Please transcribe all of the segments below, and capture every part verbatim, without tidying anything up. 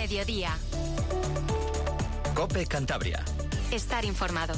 mediodía. COPE Cantabria. Estar informado.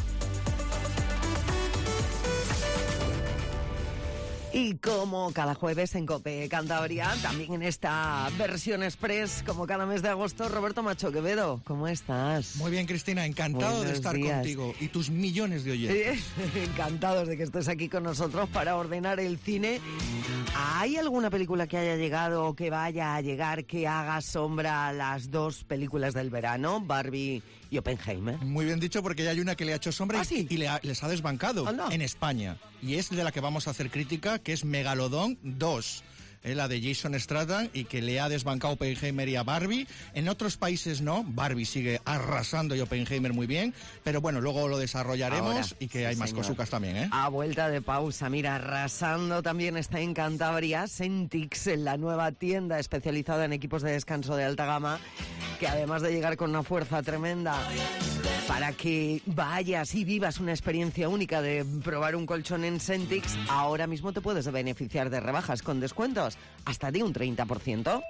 Y como cada jueves en COPE Cantabria, también en esta versión express, como cada mes de agosto, Roberto Macho Quevedo, ¿cómo estás? Muy bien, Cristina, encantado Buenos de estar días. contigo y tus millones de oyentes. Encantados de que estés aquí con nosotros para ordenar el cine. ¿Hay alguna película que haya llegado o que vaya a llegar que haga sombra a las dos películas del verano, Barbie y Oppenheimer? Muy bien dicho, porque ya hay una que le ha hecho sombra ¿Ah, y, sí? y le ha- les ha desbancado Anda. en España. Y es de la que vamos a hacer crítica, que es Megalodón dos. Es la de Jason Statham y que le ha desbancado Oppenheimer y a Barbie. En otros países no, Barbie sigue arrasando y Oppenheimer muy bien, pero bueno, luego lo desarrollaremos. Ahora, y que hay sí, más señor. cosucas también, ¿eh? A vuelta de pausa, mira, arrasando también está en Cantabria Sentix, en la nueva tienda especializada en equipos de descanso de alta gama, que además de llegar con una fuerza tremenda para que vayas y vivas una experiencia única de probar un colchón en Sentix, ahora mismo te puedes beneficiar de rebajas con descuentos hasta de un treinta por ciento.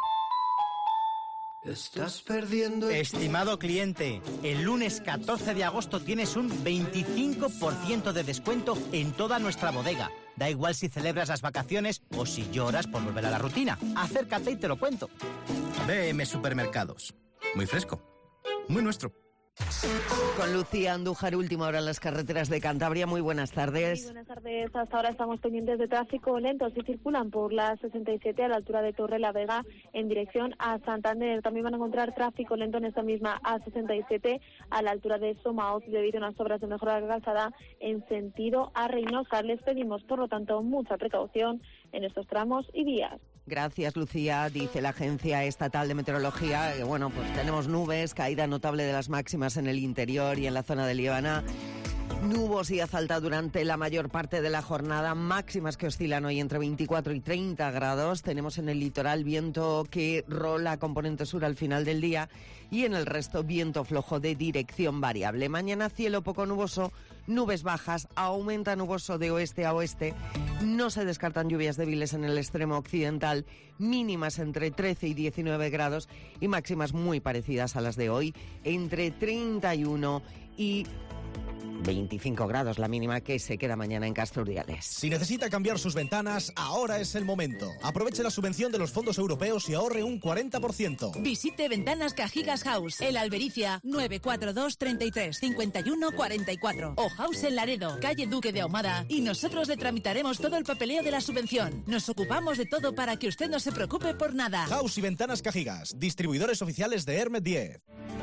Estás perdiendo el... Estimado cliente, el lunes catorce de agosto tienes un veinticinco por ciento de descuento en toda nuestra bodega. Da igual si celebras las vacaciones o si lloras por volver a la rutina. Acércate y te lo cuento. B M Supermercados. Muy fresco. Muy nuestro. Con Lucía Andújar, última hora en las carreteras de Cantabria. Muy buenas tardes. Sí, buenas tardes. Hasta ahora estamos pendientes de tráfico lento. Si circulan por la sesenta y siete a la altura de Torre la Vega en dirección a Santander. También van a encontrar tráfico lento en esta misma A sesenta y siete a la altura de Somaoz debido a unas obras de mejora de calzada en sentido a Reynosa. Les pedimos, por lo tanto, mucha precaución en estos tramos y vías. Gracias, Lucía. Dice la Agencia Estatal de Meteorología que, bueno, pues tenemos nubes, caída notable de las máximas en el interior y en la zona de Líbana. Nubosidad alta durante la mayor parte de la jornada, máximas que oscilan hoy entre veinticuatro y treinta grados. Tenemos en el litoral viento que rola componente sur al final del día y en el resto viento flojo de dirección variable. Mañana cielo poco nuboso, nubes bajas, aumenta nuboso de oeste a oeste. No se descartan lluvias débiles en el extremo occidental, mínimas entre trece y diecinueve grados y máximas muy parecidas a las de hoy, entre treinta y uno y veinticinco grados, la mínima que se queda mañana en Castro Urdiales. Si necesita cambiar sus ventanas, ahora es el momento. Aproveche la subvención de los fondos europeos y ahorre un cuarenta por ciento. Visite Ventanas Cajigas House, El Albericia, nueve cuatro dos, treinta y tres, cincuenta y uno, cuarenta y cuatro. O House en Laredo, calle Duque de Ahumada, y nosotros le tramitaremos todo el papeleo de la subvención. Nos ocupamos de todo para que usted no se preocupe por nada. House y Ventanas Cajigas, distribuidores oficiales de Hermet diez.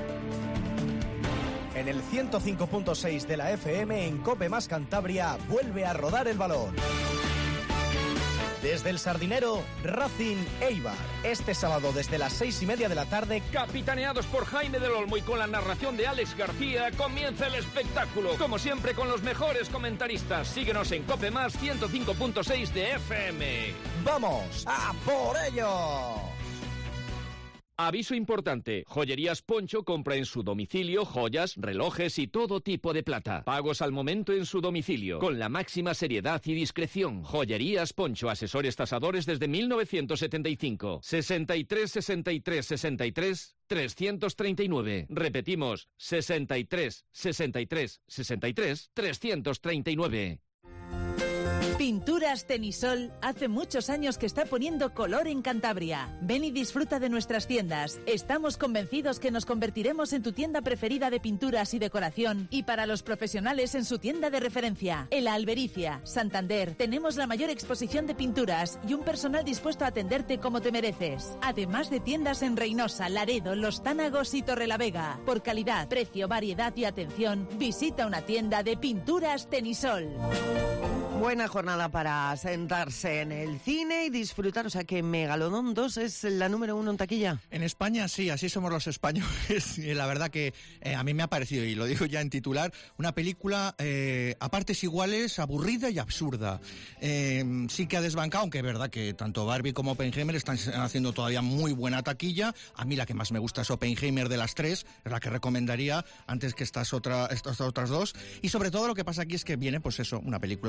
En el ciento cinco punto seis de la F M en COPE más Cantabria vuelve a rodar el balón. Desde el Sardinero, Racing Eibar. Este sábado desde las seis y media de la tarde. Capitaneados por Jaime del Olmo y con la narración de Alex García, comienza el espectáculo. Como siempre con los mejores comentaristas. Síguenos en COPE más ciento cinco punto seis de F M. ¡Vamos a por ello! Aviso importante, Joyerías Poncho compra en su domicilio joyas, relojes y todo tipo de plata. Pagos al momento en su domicilio, con la máxima seriedad y discreción. Joyerías Poncho, asesores tasadores desde mil novecientos setenta y cinco. sesenta y tres, sesenta y tres, sesenta y tres, trescientos treinta y nueve. Repetimos, sesenta y tres, sesenta y tres, sesenta y tres, trescientos treinta y nueve. Pinturas Tenisol hace muchos años que está poniendo color en Cantabria. Ven y disfruta de nuestras tiendas. Estamos convencidos que nos convertiremos en tu tienda preferida de pinturas y decoración y para los profesionales en su tienda de referencia. En La Albericia, Santander, tenemos la mayor exposición de pinturas y un personal dispuesto a atenderte como te mereces. Además de tiendas en Reynosa, Laredo, Los Tánagos y Torrelavega. Por calidad, precio, variedad y atención, visita una tienda de Pinturas Tenisol. Buena jornada para sentarse en el cine y disfrutar. O sea que Megalodón dos es la número uno en taquilla. En España sí, así somos los españoles. Y la verdad que eh, a mí me ha parecido, y lo digo ya en titular, una película eh, a partes iguales, aburrida y absurda. Eh, sí que ha desbancado, aunque es verdad que tanto Barbie como Oppenheimer están haciendo todavía muy buena taquilla. A mí la que más me gusta es Oppenheimer de las tres, es la que recomendaría antes que estas, otra, estas otras dos. Y sobre todo lo que pasa aquí es que viene, pues eso, una película de muy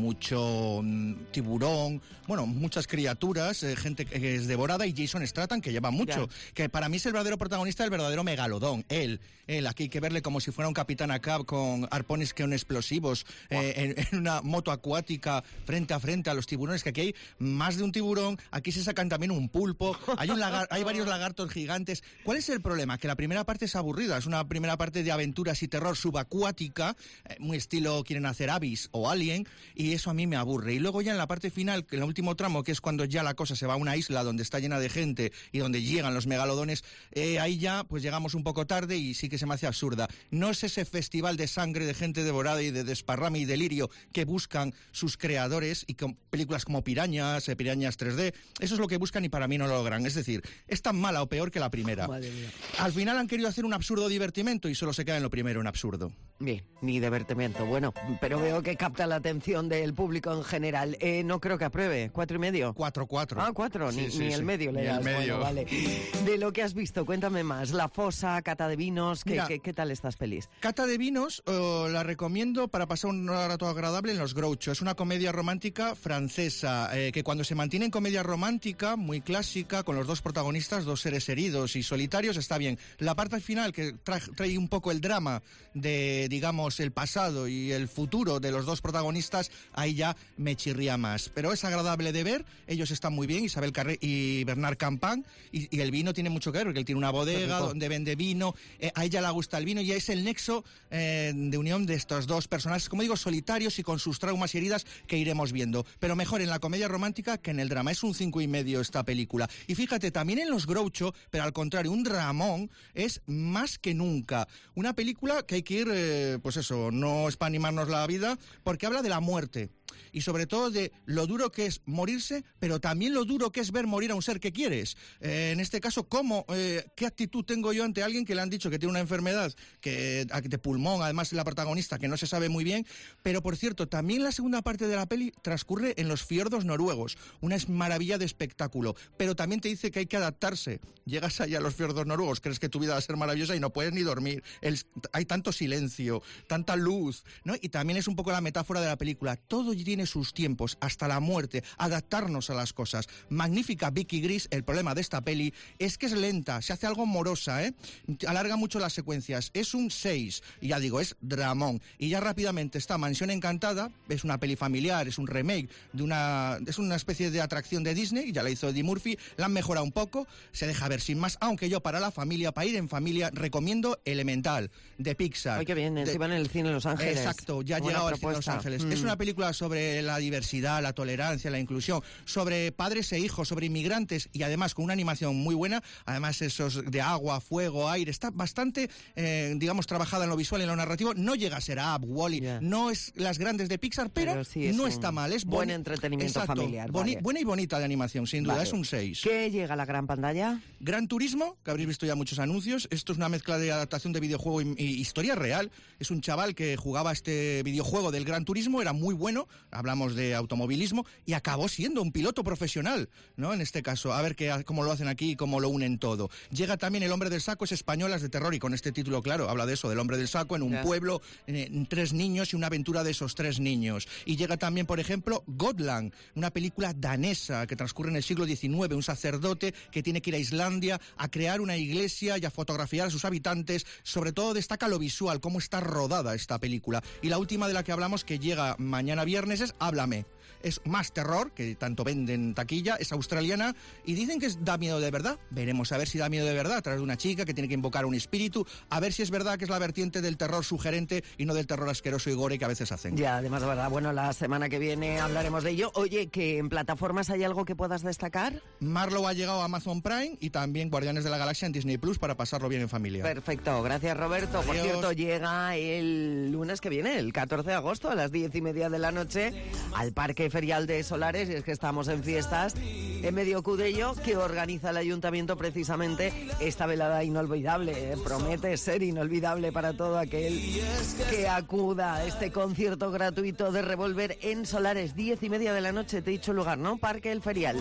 mucho mm, tiburón, bueno, muchas criaturas, eh, gente que es devorada, y Jason Statham, que lleva mucho, ya. que para mí es el verdadero protagonista, el verdadero megalodón, él, él, aquí hay que verle como si fuera un Capitán Ahab con arpones que son explosivos, wow. eh, en, en una moto acuática frente a frente a los tiburones, que aquí hay más de un tiburón, aquí se sacan también un pulpo, hay, un lagar, hay varios lagartos gigantes. ¿Cuál es el problema? Que la primera parte es aburrida, es una primera parte de aventuras y terror subacuática, eh, muy estilo quieren hacer Abyss o Alien, y eso a mí me aburre. Y luego ya en la parte final, que en el último tramo, que es cuando ya la cosa se va a una isla donde está llena de gente y donde llegan los megalodones, eh, ahí ya pues llegamos un poco tarde y sí que se me hace absurda. No es ese festival de sangre, de gente devorada y de desparrame y delirio que buscan sus creadores, y con películas como Pirañas, eh, Pirañas tres D, eso es lo que buscan y para mí no lo logran. Es decir, es tan mala o peor que la primera. Al final han querido hacer un absurdo divertimento y solo se queda en lo primero, un absurdo. Bien, ni divertimento, bueno, pero veo que capta la atención del público en general. Eh, no creo que apruebe, ¿cuatro y medio? Cuatro, cuatro. Ah, cuatro, sí, ni, sí, ni sí. el medio le ni das. El medio. Bueno, vale. De lo que has visto, cuéntame más. La Fosa, cata de vinos, ¿qué, Mira, qué, qué tal estas pelis? Cata de vinos, uh, la recomiendo para pasar un rato agradable en Los Groucho. Es una comedia romántica francesa, eh, que cuando se mantiene en comedia romántica, muy clásica, con los dos protagonistas, dos seres heridos y solitarios, está bien. La parte final, que trae, trae un poco el drama de, digamos, el pasado y el futuro de los dos protagonistas, ahí ya me chirría más. Pero es agradable de ver, ellos están muy bien, Isabel Carré y Bernard Campan, y, y el vino tiene mucho que ver, porque él tiene una bodega donde vende vino, eh, a ella le gusta el vino, y es el nexo eh, de unión de estos dos personajes, como digo, solitarios y con sus traumas y heridas que iremos viendo. Pero mejor en la comedia romántica que en el drama. Es un cinco y medio esta película. Y fíjate, también en Los Groucho, pero al contrario, un dramón, es más que nunca. Una película que hay que ir, eh, pues eso, no es para animarnos la vida, porque habla de la muerte. Y sobre todo de lo duro que es morirse, pero también lo duro que es ver morir a un ser que quieres. Eh, en este caso, ¿cómo, eh, qué actitud tengo yo ante alguien que le han dicho que tiene una enfermedad que, de pulmón, además la protagonista, que no se sabe muy bien? Pero, por cierto, también la segunda parte de la peli transcurre en los fiordos noruegos. Una maravilla de espectáculo. Pero también te dice que hay que adaptarse. Llegas allá a los fiordos noruegos, crees que tu vida va a ser maravillosa y no puedes ni dormir. El, hay tanto silencio, tanta luz, ¿no? Y también es un poco la metáfora de la película. Todo tiene sus tiempos, hasta la muerte, adaptarnos a las cosas. Magnífica Vicky Gris. El problema de esta peli es que es lenta, se hace algo morosa, ¿eh? Alarga mucho las secuencias. Es un seis, y ya digo, es dramón. Y ya rápidamente está Mansión Encantada, es una peli familiar, es un remake de una, es una especie de atracción de Disney, ya la hizo Eddie Murphy, la han mejorado un poco, se deja ver sin más, aunque yo para la familia, para ir en familia, recomiendo Elemental, de Pixar. Ay, qué bien, encima de, en el cine Los Ángeles. Exacto, ya ha llegado al cine Los Ángeles. Mm. Es una película sobre la diversidad, la tolerancia, la inclusión, sobre padres e hijos, sobre inmigrantes, y además con una animación muy buena, además esos de agua, fuego, aire, está bastante, eh, digamos, trabajada en lo visual y en lo narrativo. No llega a ser Up, Wall-E, yeah. no es las grandes de Pixar, pero, pero sí no está mal, es buen entretenimiento exacto, familiar. Boni, vale. Buena y bonita de animación, sin duda, vale. Es un seis. ¿Qué llega a la gran pantalla? Gran Turismo, que habréis visto ya muchos anuncios. Esto es una mezcla de adaptación de videojuego y, y historia real. Es un chaval que jugaba este videojuego del Gran Turismo, era muy bueno, hablamos de automovilismo, y acabó siendo un piloto profesional, ¿no? En este caso, a ver qué, cómo lo hacen aquí y cómo lo unen todo. Llega también El Hombre del Saco, es Españolas de terror, y con este título, claro, habla de eso, del Hombre del Saco en un yeah. pueblo, eh, tres niños y una aventura de esos tres niños. Y llega también, por ejemplo, Gotland, una película danesa que transcurre en el siglo diecinueve, un sacerdote que tiene que ir a Islandia a crear una iglesia y a fotografiar a sus habitantes. Sobre todo destaca lo visual, cómo está rodada esta película. Y la última de la que hablamos, que llega mañana viernes, es Háblame. Es más terror, que tanto venden taquilla, es australiana, y dicen que es, da miedo de verdad. Veremos a ver si da miedo de verdad, a través de una chica que tiene que invocar un espíritu, a ver si es verdad que es la vertiente del terror sugerente y no del terror asqueroso y gore que a veces hacen. Ya, además de verdad, bueno, la semana que viene hablaremos de ello. Oye, ¿que en plataformas hay algo que puedas destacar? Marlowe ha llegado a Amazon Prime y también Guardianes de la Galaxia en Disney Plus para pasarlo bien en familia. Perfecto, gracias Roberto. Adiós. Por cierto, llega el lunes que viene, el catorce de agosto, a las diez y media de la noche, al Parque Ferial de Solares, y es que estamos en fiestas en medio Cudello, que organiza el ayuntamiento precisamente esta velada inolvidable. ¿eh? Promete ser inolvidable para todo aquel que acuda a este concierto gratuito de Revolver en Solares, diez y media de la noche, te he dicho lugar, ¿no? Parque El Ferial.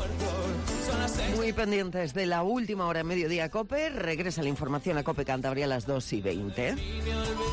Muy pendientes de la última hora en Mediodía COPE. Regresa la información a COPE Cantabria a las dos y veinte.